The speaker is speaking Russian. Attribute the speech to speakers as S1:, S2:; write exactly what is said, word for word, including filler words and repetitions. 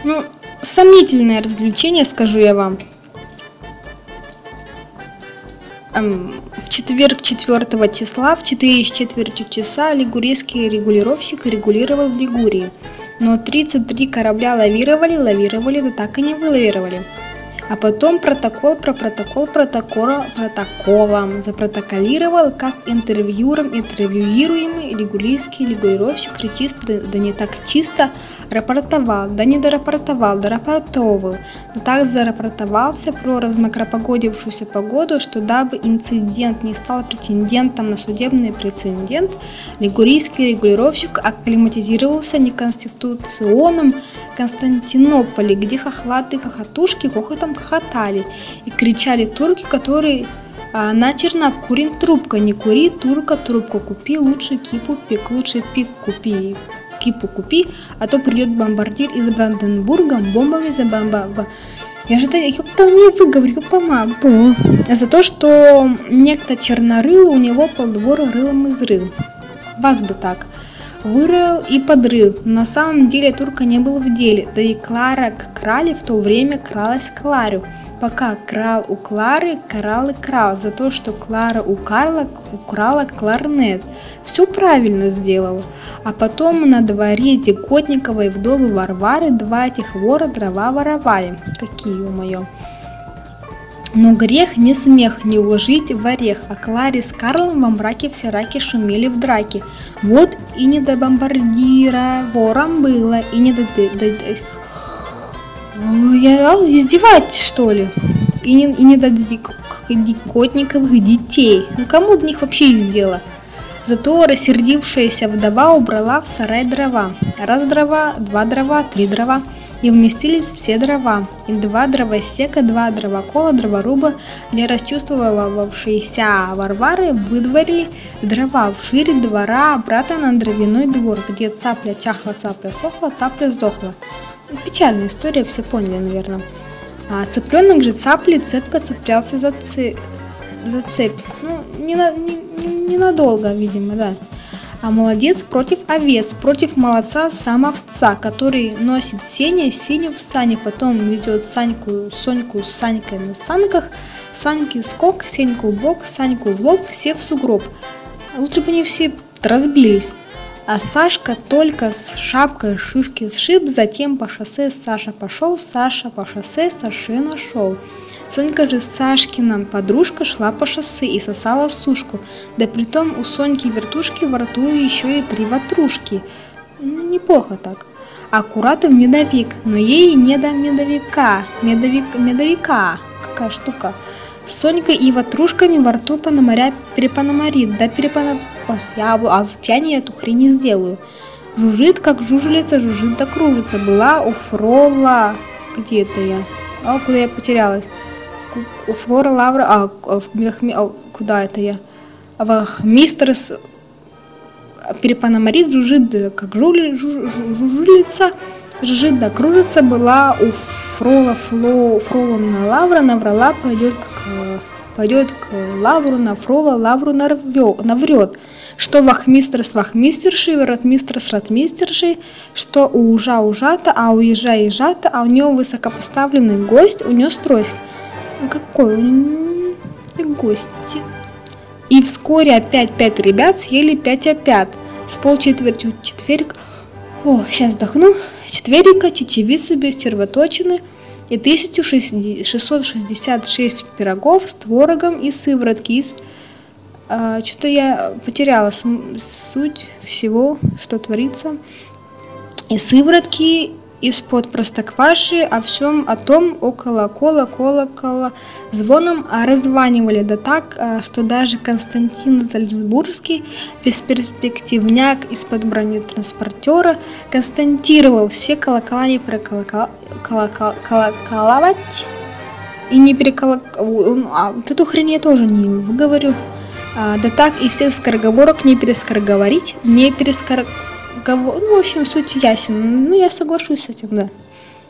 S1: Ну, сомнительное развлечение, скажу я вам. В четверг четвёртого числа в четыре с четвертью часа лигурийский регулировщик регулировал в Лигурии, но тридцать три корабля лавировали, лавировали, да так и не вылавировали. А потом протокол про протокол протокола протоколом запротоколировал, как интервьюером интервьюируемый лигурийский регулировщик речисто, да не так чисто рапортовал, да не дорапортовал, дорапортовывал, да так зарапортовался про размокропогодившуюся погоду, что дабы инцидент не стал претендентом на судебный прецедент, лигурийский регулировщик акклиматизировался неконституционном Константинополе, где хохлаты-хохотушки хохотом хохотали и кричали турки, которые а, начерно обкурен трубка, не кури, турка, трубку купи, лучше кипу пик, лучше пик купи, кипу купи, а то придет бомбардир из Бранденбурга бомбами за бомба. Я же там не выговорю, помогу. За то, что некто чернорылый у него полдвора рылом изрыл. Вас бы так. Вырыл и подрыл. На самом деле турка не был в деле, да и Клара к Крале в то время кралась к Кларю. Пока крал у Клары, крал и крал за то, что Клара у Карла украла кларнет. Все правильно сделала. А потом на дворе Деготниковой вдовы Варвары два этих вора дрова воровали. Какие, ё-моё. Но грех не смех не уложить в орех, а Кларе с Карлом во мраке все раки шумели в драке. Вот и не до бомбардира вором было, и не до... до, до... Я издеваюсь, что ли? И не, и не до Деготниковых детей. Ну кому до них вообще есть дело? Зато рассердившаяся вдова убрала в сарай дрова. Раз дрова, два дрова, три дрова. И вместились все дрова, и два дровосека, два дровокола, дроворуба для расчувствовавшейся Варвары выдворили дрова вширь двора обратно на дровяной двор, где цапля чахла, цапля сохла, цапля сдохла. Печальная история, все поняли, наверное. А цыпленок же цапли цепко цеплялся за, цепь, за цепь. Ну, не, на, не, не надолго, видимо, да. А молодец против овец, против молодца сам овца, который носит сеня, сеню в сане, потом везет Саньку, Соньку с Санькой на санках, Саньки скок, Сеньку в бок, Саньку в лоб, все в сугроб. Лучше бы они все разбились. А Сашка только с шапкой шишки сшиб, затем по шоссе Саша пошел, Саша по шоссе Саше нашел. Сонька же Сашкина подружка шла по шоссе и сосала сушку, да притом у Соньки вертушки во рту еще и три ватрушки. Ну, неплохо так. Аккурат в медовик, но ей не до медовика, медовик, медовика, какая штука. Сонька и ватрушками во рту пономаря перепономарит, да перепономарит. Я, а в тяне эту хрень не сделаю. Жужжит, как жужелица, жужжит да кружится. Была у Фрола... Где это я? А, куда я потерялась? У Флора Лавра... А, а куда это я? Вахмистрс перепономарит, жужжит, как жули, жу, жу, жужелица. Жужжит да кружится. Была у Фрола Фло... Фроловна Лавра, наврала, пойдет как... Пойдет к Лавру, на Фрола, Лавру наврет, что вахмистр с вахмистершей, ротмистр с ротмистершей, что у ужа ужата, а у ежа ежата, а у него высокопоставленный гость, у него трость. Какой он гость. И вскоре опять пять ребят съели пять опят. С полчетвертью четверг, о, сейчас вдохну, четверика, чечевицы без червоточины, и тысяча шестьсот шестьдесят шесть пирогов с творогом и сыворотки из... А, что-то я потеряла суть всего, что творится. И сыворотки из-под простокваши о всем о том около кола колокола звоном раззванивали, да так, что даже Константин Зальцбургский, бесперспективняк из-под бронетранспортера, констатировал все колокола не переколоколовать и не переколоколовать. А вот эту хрень я тоже не выговорю. А, да так и всех скороговорок не перескороговорить, не перескороговорить. Ну, в общем, суть ясен. Ну, я соглашусь с этим, да.